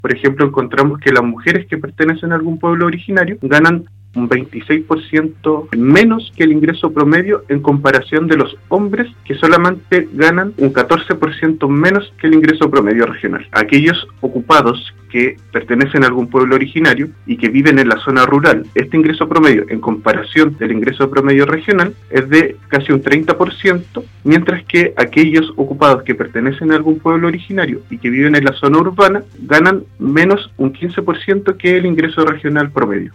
Por ejemplo, encontramos que las mujeres que pertenecen a algún pueblo originario ganan un 26% menos que el ingreso promedio en comparación de los hombres, que solamente ganan un 14% menos que el ingreso promedio regional. Aquellos ocupados que pertenecen a algún pueblo originario y que viven en la zona rural, este ingreso promedio en comparación del ingreso promedio regional es de casi un 30%, mientras que aquellos ocupados que pertenecen a algún pueblo originario y que viven en la zona urbana ganan menos un 15% que el ingreso regional promedio.